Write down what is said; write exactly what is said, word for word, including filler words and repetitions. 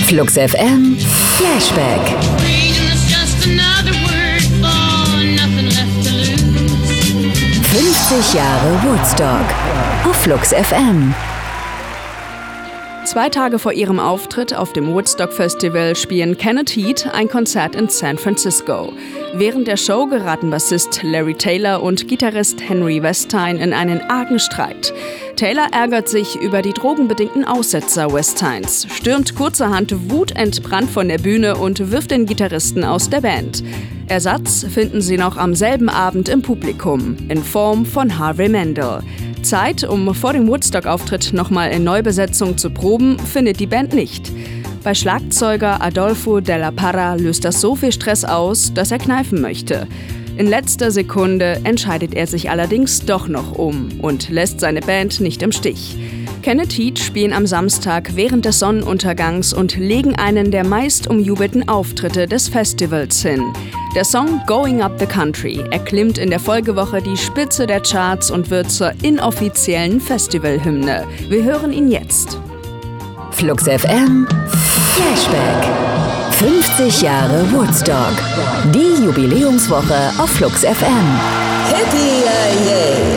Flux F M Flashback. fünfzig Jahre Woodstock auf Flux F M. Zwei Tage vor ihrem Auftritt auf dem Woodstock Festival spielen Kenneth Heat ein Konzert in San Francisco. Während der Show geraten Bassist Larry Taylor und Gitarrist Henry Westine in einen argen Streit. Taylor ärgert sich über die drogenbedingten Aussetzer Westines, stürmt kurzerhand wutentbrannt von der Bühne und wirft den Gitarristen aus der Band. Ersatz finden sie noch am selben Abend im Publikum, in Form von Harvey Mandel. Zeit, um vor dem Woodstock-Auftritt nochmal in Neubesetzung zu proben, findet die Band nicht. Bei Schlagzeuger Adolfo de la Parra löst das so viel Stress aus, dass er kneifen möchte. In letzter Sekunde entscheidet er sich allerdings doch noch um und lässt seine Band nicht im Stich. Kenneth Heat spielen am Samstag während des Sonnenuntergangs und legen einen der meist umjubelten Auftritte des Festivals hin. Der Song Going Up the Country erklimmt in der Folgewoche die Spitze der Charts und wird zur inoffiziellen Festivalhymne. Wir hören ihn jetzt. Flux F M Flashback. fünfzig Jahre Woodstock. Die Jubiläumswoche auf Flux F M. Hippie, yeah.